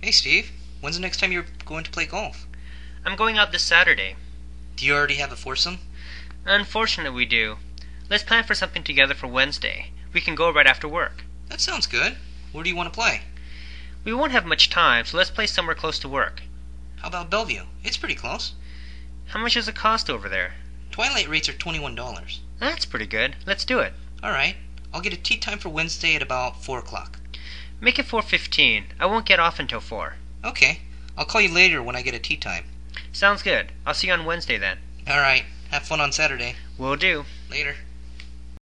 Hey Steve, when's the next time you're going to play golf? I'm going out this Saturday. Do you already have a foursome? Unfortunately, we do. Let's plan for something together for Wednesday. We can go right after work. That sounds good. Where do you want to play? We won't have much time, so let's play somewhere close to work. How about Bellevue? It's pretty close. How much does it cost over there? Twilight rates are $21. That's pretty good. Let's do it. Alright, I'll get a tee time for Wednesday at about 4 o'clock. Make it 4:15. I won't get off until 4. Okay, I'll call you later when I get a tee time. Sounds good. I'll see you on Wednesday then. Alright, have fun on Saturday. Will do. Later.